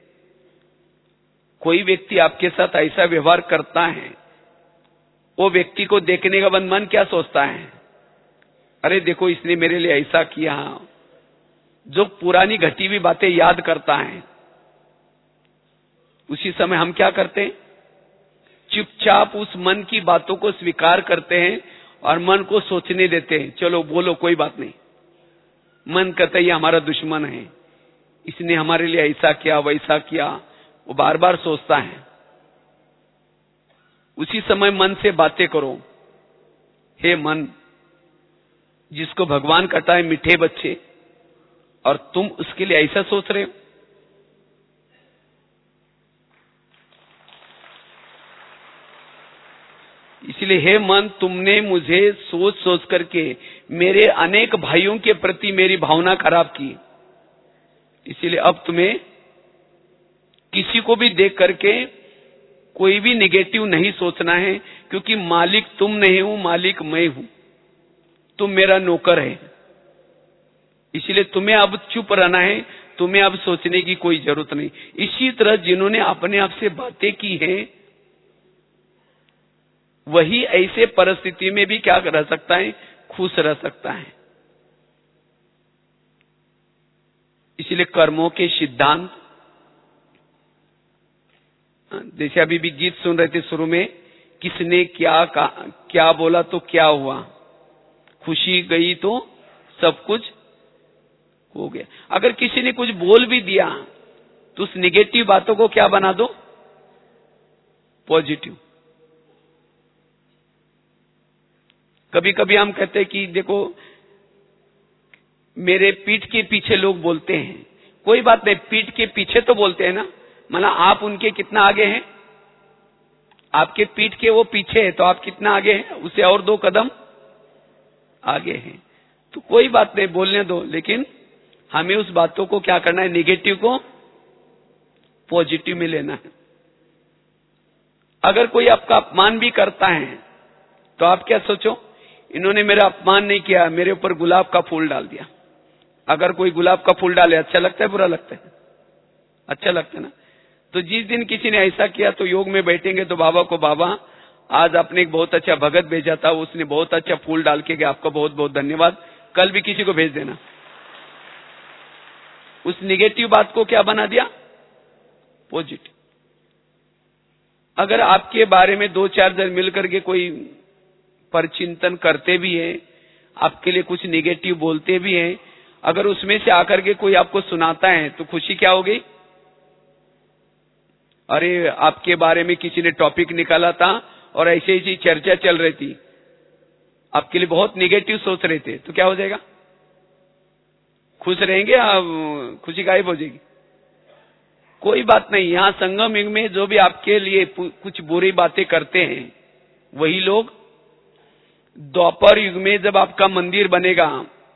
कोई व्यक्ति आपके साथ ऐसा व्यवहार करता है, वो व्यक्ति को देखने का बाद मन क्या सोचता है, अरे देखो इसने मेरे लिए ऐसा किया। जो पुरानी घटी हुई बातें याद करता है, उसी समय हम क्या करते हैं, चुपचाप उस मन की बातों को स्वीकार करते हैं और मन को सोचने देते हैं, चलो बोलो कोई बात नहीं। मन कहता है ये हमारा दुश्मन है, इसने हमारे लिए ऐसा किया वैसा किया, वो बार बार सोचता है। उसी समय मन से बातें करो, हे मन, जिसको भगवान कहता है मीठे बच्चे, और तुम उसके लिए ऐसा सोच रहे हो। इसलिए हे मन, तुमने मुझे सोच सोच करके मेरे अनेक भाइयों के प्रति मेरी भावना खराब की। इसीलिए अब तुम्हें किसी को भी देख करके कोई भी नेगेटिव नहीं सोचना है, क्योंकि मालिक तुम नहीं हो, मालिक मैं हूं। तुम मेरा नौकर है, इसलिए तुम्हें अब चुप रहना है, तुम्हें अब सोचने की कोई जरूरत नहीं। इसी तरह जिन्होंने अपने आप से बातें की हैं, वही ऐसे परिस्थिति में भी क्या रह सकता है, खुश रह सकता है। इसलिए कर्मों के सिद्धांत, जैसे अभी भी गीत सुन रहे थे शुरू में, किसने क्या कहा, क्या बोला तो क्या हुआ, खुशी गई तो सब कुछ हो गया। अगर किसी ने कुछ बोल भी दिया तो उस निगेटिव बातों को क्या बना दो, पॉजिटिव। कभी कभी हम कहते हैं कि देखो मेरे पीठ के पीछे लोग बोलते हैं, कोई बात नहीं, पीठ के पीछे तो बोलते हैं ना, मतलब आप उनके कितना आगे हैं, आपके पीठ के वो पीछे है तो आप कितना आगे हैं, उससे और 2 कदम आगे हैं। तो कोई बात नहीं, बोलने दो, लेकिन हमें उस बातों को क्या करना है, नेगेटिव को पॉजिटिव में लेना है। अगर कोई आपका अपमान भी करता है तो आप क्या सोचो, इन्होंने मेरा अपमान नहीं किया, मेरे ऊपर गुलाब का फूल डाल दिया। अगर कोई गुलाब का फूल डाले, अच्छा लगता है बुरा लगता है, अच्छा लगता है ना। तो जिस दिन किसी ने ऐसा किया तो योग में बैठेंगे तो बाबा को, बाबा आज आपने एक बहुत अच्छा भगत भेजा था, उसने बहुत अच्छा फूल डाल के गया, आपका बहुत बहुत धन्यवाद, कल भी किसी को भेज देना। उस निगेटिव बात को क्या बना दिया, पॉजिटिव। अगर आपके बारे में 2-4 जन मिलकर के कोई परचिंतन करते भी है, आपके लिए कुछ निगेटिव बोलते भी हैं, अगर उसमें से आकर के कोई आपको सुनाता है तो खुशी क्या हो गई, अरे आपके बारे में किसी ने टॉपिक निकाला था और ऐसे ऐसी चर्चा चल रही थी, आपके लिए बहुत नेगेटिव सोच रहे थे, तो क्या हो जाएगा? खुश रहेंगे या खुशी गायब हो जाएगी? कोई बात नहीं। यहां संगम युग में जो भी आपके लिए कुछ बुरी बातें करते हैं, वही लोग द्वापर युग में जब आपका मंदिर बनेगा,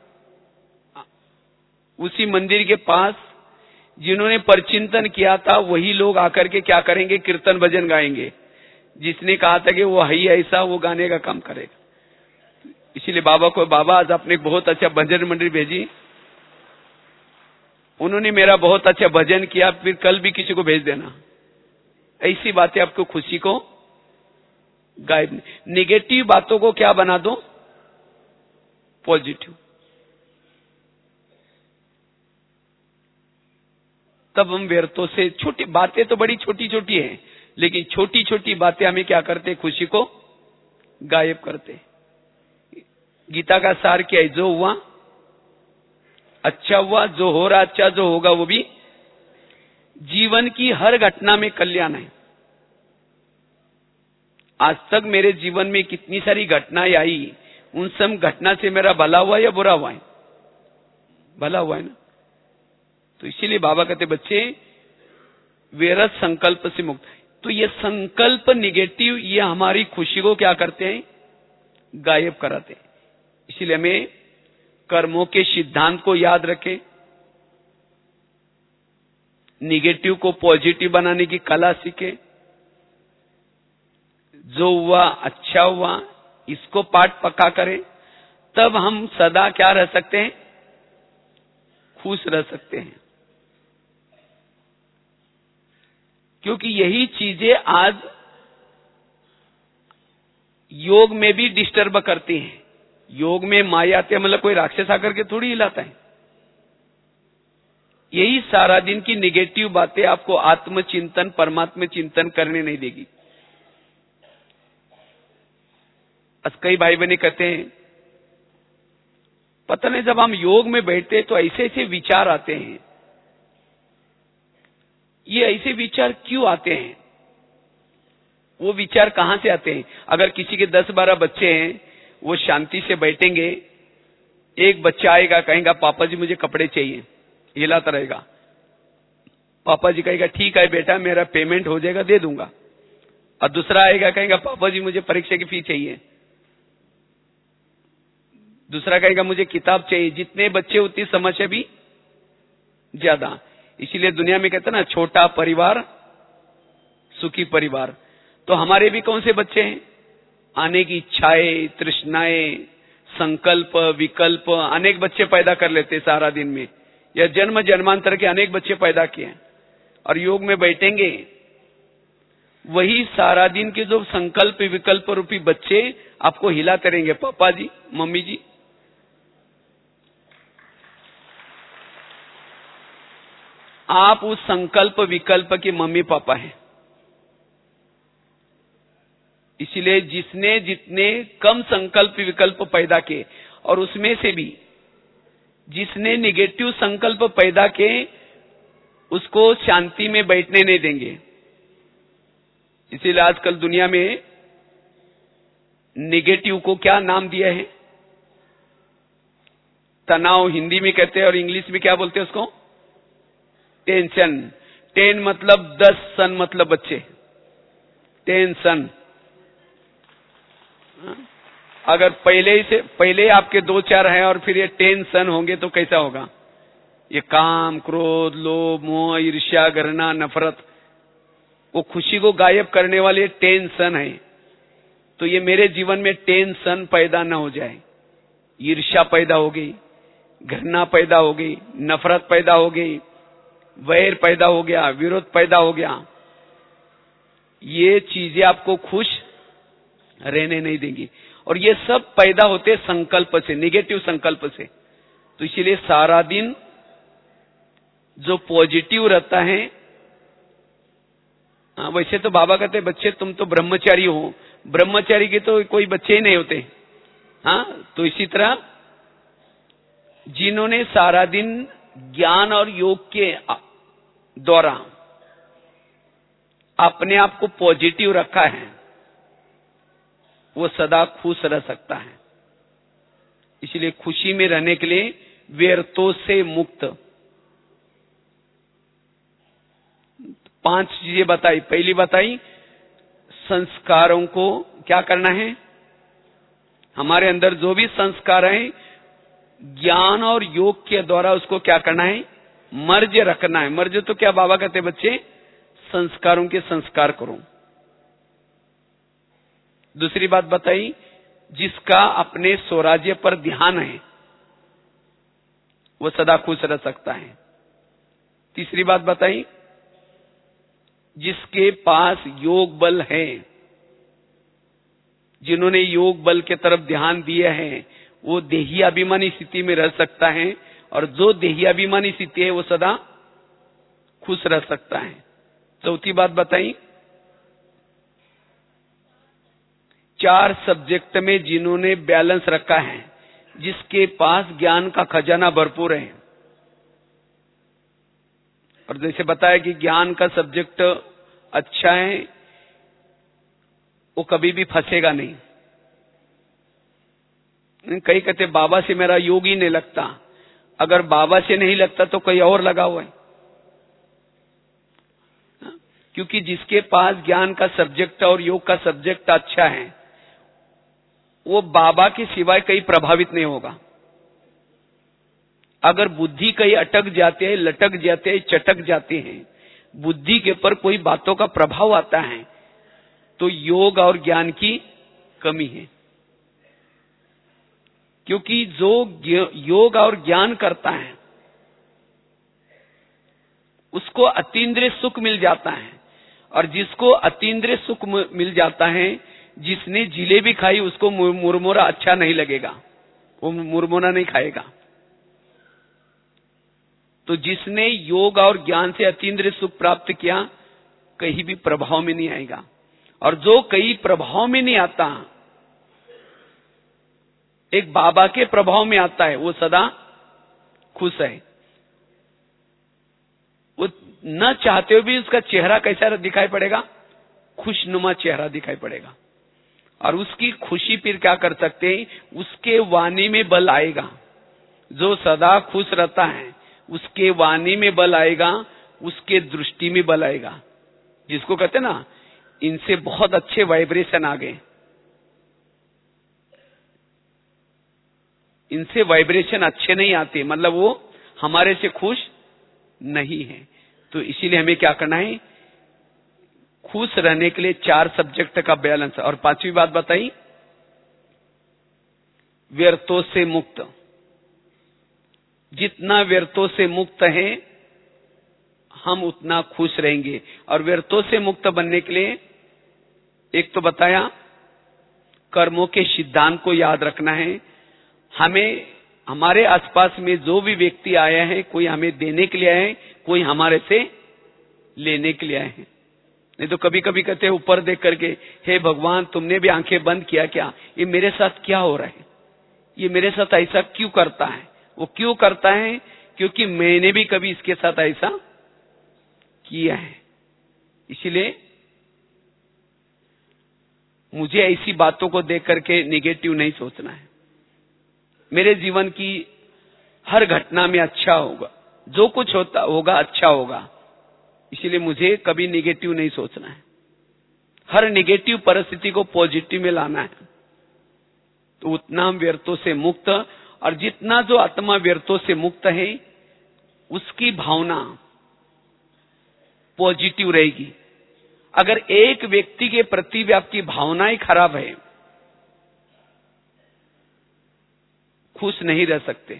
उसी मंदिर के पास जिन्होंने परचिंतन किया था, वही लोग आकर के क्या करेंगे? कीर्तन भजन गाएंगे। जिसने कहा था कि वो है ही ऐसा, वो गाने का काम करेगा। इसीलिए बाबा आज आपने बहुत अच्छा भजन मंडली भेजी, उन्होंने मेरा बहुत अच्छा भजन किया, फिर कल भी किसी को भेज देना। ऐसी बातें आपको खुशी को गायब। नेगेटिव बातों को क्या बना दो? पॉजिटिव। तब हम व्यर्थों से, छोटी बातें तो बड़ी छोटी छोटी हैं, लेकिन छोटी छोटी बातें हमें क्या करते? खुशी को गायब करते। गीता का सार क्या है? जो हुआ अच्छा हुआ, जो हो रहा अच्छा, जो होगा वो भी। जीवन की हर घटना में कल्याण है। आज तक मेरे जीवन में कितनी सारी घटनाएं आई, उन सब घटना से मेरा भला हुआ या बुरा हुआ है? भला हुआ है ना। तो इसीलिए बाबा कहते बच्चे व्यर्थ संकल्प से मुक्त। तो ये संकल्प निगेटिव, ये हमारी खुशी को क्या करते हैं? गायब कराते हैं। इसीलिए हमें कर्मों के सिद्धांत को याद रखें, निगेटिव को पॉजिटिव बनाने की कला सीखे। जो हुआ अच्छा हुआ, इसको पाठ पक्का करें, तब हम सदा क्या रह सकते हैं? खुश रह सकते हैं। क्योंकि यही चीजें आज योग में भी डिस्टर्ब करती हैं। योग में माया आते, मतलब कोई राक्षस आकर के थोड़ी हिलाता है। यही सारा दिन की निगेटिव बातें आपको आत्मचिंतन, परमात्मा चिंतन करने नहीं देगी। कई भाई बहने कहते हैं, पता नहीं जब हम योग में बैठते तो ऐसे ऐसे विचार आते हैं। ये ऐसे विचार क्यों आते हैं? वो विचार कहां से आते हैं? अगर किसी के 10-12 बच्चे हैं, वो शांति से बैठेंगे, एक बच्चा आएगा, कहेगा पापा जी मुझे कपड़े चाहिए, हिलाता रहेगा। पापा जी कहेगा ठीक है बेटा, मेरा पेमेंट हो जाएगा, दे दूंगा। और दूसरा आएगा, कहेगा पापा जी मुझे परीक्षा की फी चाहिए। दूसरा कहेगा मुझे किताब चाहिए। जितने बच्चे उतनी समस्या भी ज्यादा। इसीलिए दुनिया में कहते हैं ना, छोटा परिवार सुखी परिवार। तो हमारे भी कौन से बच्चे हैं? आने की इच्छाएं, तृष्णाएं, संकल्प, विकल्प, अनेक बच्चे पैदा कर लेते सारा दिन में। या जन्म जन्मांतर के अनेक बच्चे पैदा किए। और योग में बैठेंगे, वही सारा दिन के जो संकल्प विकल्प रूपी बच्चे आपको हिलाते रहेंगे, पापा जी मम्मी जी। आप उस संकल्प विकल्प के मम्मी पापा हैं। इसीलिए जिसने जितने कम संकल्प विकल्प पैदा किए, और उसमें से भी जिसने निगेटिव संकल्प पैदा किए, उसको शांति में बैठने नहीं देंगे। इसीलिए आजकल दुनिया में निगेटिव को क्या नाम दिया है? तनाव हिंदी में कहते हैं, और इंग्लिश में क्या बोलते हैं उसको? टेंशन। 10 मतलब 10, सन मतलब बच्चे। टेंशन। अगर पहले आपके 2-4 हैं और फिर ये टेंशन होंगे तो कैसा होगा? ये काम, क्रोध, लोभ, मोह, ईर्ष्या, घृणा, नफरत, वो खुशी को गायब करने वाले टेंशन है। तो ये मेरे जीवन में टेंशन पैदा न हो जाए। ईर्ष्या पैदा हो गई, घृणा पैदा हो गई, नफरत पैदा हो गई, वैर पैदा हो गया, विरोध पैदा हो गया। ये चीजें आपको खुश रहने नहीं देंगी। और ये सब पैदा होते संकल्प से, निगेटिव संकल्प से। तो इसीलिए सारा दिन जो पॉजिटिव रहता है, वैसे तो बाबा कहते बच्चे तुम तो ब्रह्मचारी हो, ब्रह्मचारी के तो कोई बच्चे ही नहीं होते। तो इसी तरह जिन्होंने सारा दिन ज्ञान और योग के द्वारा अपने आप को पॉजिटिव रखा है, वो सदा खुश रह सकता है। इसलिए खुशी में रहने के लिए व्यर्थों से मुक्त 5 चीजें बताई। पहली बताई, संस्कारों को क्या करना है, हमारे अंदर जो भी संस्कार है ज्ञान और योग के द्वारा उसको क्या करना है, मर्ज रखना है। मर्ज तो क्या बाबा कहते बच्चे, संस्कारों के संस्कार करो। दूसरी बात बताई, जिसका अपने स्वराज्य पर ध्यान है वो सदा खुश रह सकता है। तीसरी बात बताई, जिसके पास योग बल है, जिन्होंने योग बल के तरफ ध्यान दिया है, वो देहियाभिमानी स्थिति में रह सकता है, और जो देहियाभिमानी स्थिति है वो सदा खुश रह सकता है। चौथी बात बताई, 4 सब्जेक्ट में जिन्होंने बैलेंस रखा है, जिसके पास ज्ञान का खजाना भरपूर है। और जैसे बताया कि ज्ञान का सब्जेक्ट अच्छा है, वो कभी भी फंसेगा नहीं। कई कहते बाबा से मेरा योग ही नहीं लगता, अगर बाबा से नहीं लगता तो कहीं और लगा हुआ है। क्योंकि जिसके पास ज्ञान का सब्जेक्ट और योग का सब्जेक्ट अच्छा है, वो बाबा के सिवाय कहीं प्रभावित नहीं होगा। अगर बुद्धि कहीं अटक जाते हैं, लटक जाते हैं, चटक जाते हैं, बुद्धि के ऊपर कोई बातों का प्रभाव आता है, तो योग और ज्ञान की कमी है। क्योंकि जो योग और ज्ञान करता है उसको अतीन्द्रिय सुख मिल जाता है, और जिसको अतीन्द्रिय सुख मिल जाता है, जिसने जिलेबी खाई उसको मुरमुरा अच्छा नहीं लगेगा, वो मुरमुरा नहीं खाएगा। तो जिसने योग और ज्ञान से अतीन्द्रिय सुख प्राप्त किया, कहीं भी प्रभाव में नहीं आएगा। और जो कहीं प्रभाव में नहीं आता, एक बाबा के प्रभाव में आता है, वो सदा खुश है। वो न चाहते हुए भी उसका चेहरा कैसा दिखाई पड़ेगा, खुशनुमा चेहरा दिखाई पड़ेगा। और उसकी खुशी फिर क्या कर सकते हैं, उसके वाणी में बल आएगा। जो सदा खुश रहता है उसके वाणी में बल आएगा, उसके दृष्टि में बल आएगा। जिसको कहते ना, इनसे बहुत अच्छे वाइब्रेशन आ गए, इनसे वाइब्रेशन अच्छे नहीं आते, मतलब वो हमारे से खुश नहीं है। तो इसीलिए हमें क्या करना है, खुश रहने के लिए 4 सब्जेक्ट का बैलेंस। और 5वीं बात बताई, व्यर्थों से मुक्त। जितना व्यर्थों से मुक्त है हम उतना खुश रहेंगे। और व्यर्थों से मुक्त बनने के लिए एक तो बताया, कर्मों के सिद्धांत को याद रखना है। हमें हमारे आसपास में जो भी व्यक्ति आए हैं, कोई हमें देने के लिए आए हैं, कोई हमारे से लेने के लिए आए हैं। नहीं तो कभी कभी कहते हैं ऊपर देख करके, हे भगवान तुमने भी आंखें बंद किया क्या, ये मेरे साथ क्या हो रहा है, ये मेरे साथ ऐसा क्यों करता है। वो क्यों करता है, क्योंकि मैंने भी कभी इसके साथ ऐसा किया है। इसीलिए मुझे ऐसी बातों को देख करके निगेटिव नहीं सोचना है। मेरे जीवन की हर घटना में अच्छा होगा, जो कुछ होता होगा अच्छा होगा। इसीलिए मुझे कभी निगेटिव नहीं सोचना है, हर निगेटिव परिस्थिति को पॉजिटिव में लाना है। तो उतना हम व्यर्थों से मुक्त, और जितना जो आत्मा व्यर्थों से मुक्त है उसकी भावना पॉजिटिव रहेगी। अगर एक व्यक्ति के प्रति भी आपकी भावनाएं खराब है, खुश नहीं रह सकते।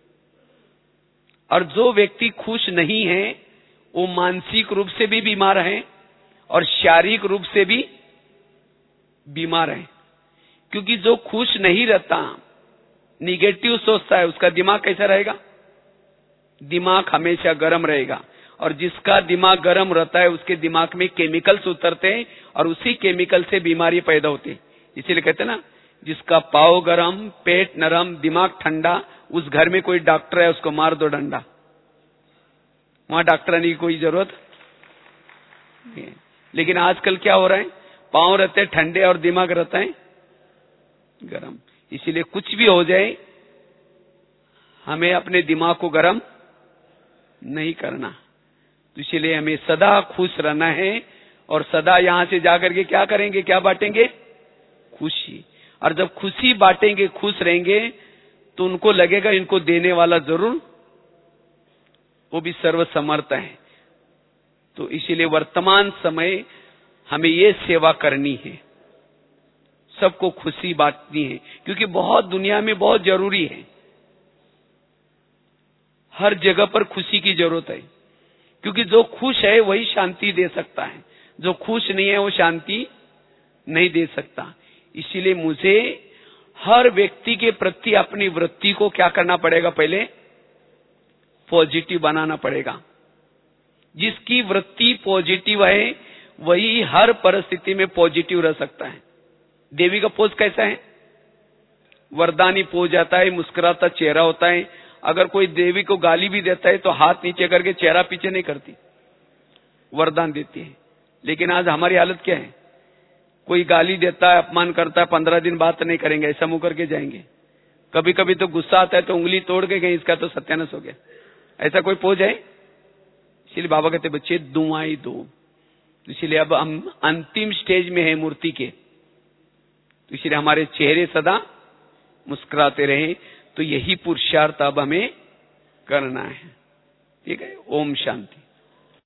और जो व्यक्ति खुश नहीं है वो मानसिक रूप से भी बीमार है और शारीरिक रूप से भी बीमार है। क्योंकि जो खुश नहीं रहता, निगेटिव सोचता है, उसका दिमाग कैसा रहेगा, दिमाग हमेशा गर्म रहेगा। और जिसका दिमाग गर्म रहता है उसके दिमाग में केमिकल्स उतरते हैं और उसी केमिकल से बीमारी पैदा होती है। इसीलिए कहते हैं ना, जिसका पाँव गरम, पेट नरम, दिमाग ठंडा, उस घर में कोई डॉक्टर है उसको मार दो डंडा। वहां डॉक्टर आने की कोई जरूरत नहीं। लेकिन आजकल क्या हो रहा है, पाँव रहते हैं ठंडे और दिमाग रहता है गरम। इसीलिए कुछ भी हो जाए हमें अपने दिमाग को गर्म नहीं करना। तो इसलिए हमें सदा खुश रहना है और सदा यहां से जाकर के क्या करेंगे, क्या बांटेंगे? खुशी। और जब खुशी बांटेंगे, खुश रहेंगे, तो उनको लगेगा इनको देने वाला जरूर वो भी सर्वसमर्थ है। तो इसीलिए वर्तमान समय हमें ये सेवा करनी है, सबको खुशी बांटनी है, क्योंकि बहुत दुनिया में बहुत जरूरी है। हर जगह पर खुशी की जरूरत है, क्योंकि जो खुश है वही शांति दे सकता है, जो खुश नहीं है वो शांति नहीं दे सकता। इसीलिए मुझे हर व्यक्ति के प्रति अपनी वृत्ति को क्या करना पड़ेगा? पहले पॉजिटिव बनाना पड़ेगा। जिसकी वृत्ति पॉजिटिव है वही हर परिस्थिति में पॉजिटिव रह सकता है। देवी का पोज कैसा है? वरदानी पोज आता है, मुस्कुराता चेहरा होता है। अगर कोई देवी को गाली भी देता है तो हाथ नीचे करके चेहरा पीछे नहीं करती, वरदान देती है। लेकिन आज हमारी हालत क्या है? कोई गाली देता है, अपमान करता है, 15 दिन बात नहीं करेंगे, ऐसा मुंह करके जाएंगे। कभी कभी तो गुस्सा आता है तो उंगली तोड़ के गए, इसका तो सत्यानाश हो गया। ऐसा कोई पोज है? इसलिए बाबा कहते बच्चे दुआएं दो। इसलिए अब हम अंतिम स्टेज में है मूर्ति के, तो इसलिए हमारे चेहरे सदा मुस्कुराते रहे। तो यही पुरुषार्थ अब हमें करना है। ठीक है। ओम शांति।